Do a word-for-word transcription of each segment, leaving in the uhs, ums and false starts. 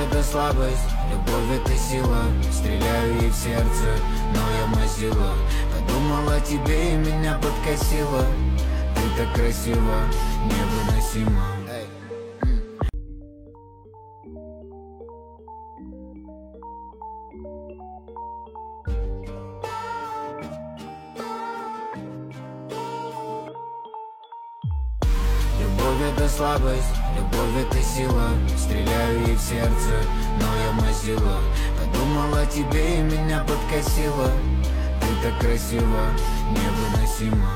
это слабость, любовь это сила. Стреляю ей в сердце, но я мазила. Подумала о тебе и меня подкосила. Ты так красива, невыносима. Любовь это слабость, любовь это сила. Стреляю ей в сердце, но я мазила. Подумала о тебе и меня подкосила. Ты так красива, невыносима.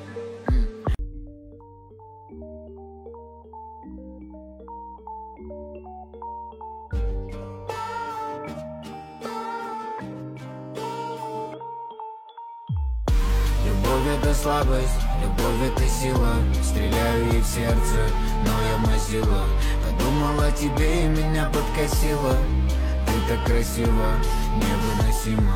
Любовь это слабость, любовь это сила. Стреляю ей в сердце, но я мазила. Подумала о тебе и меня подкосила. Ты так красива, невыносима.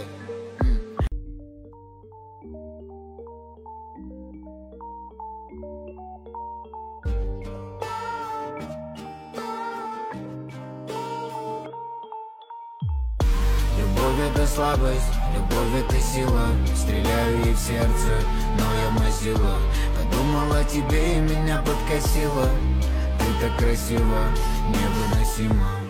Любовь это слабость, любовь это сила. Стреляю ей в сердце, но я мазила. Подумала о тебе и меня подкосила. Ты так красива, невыносима.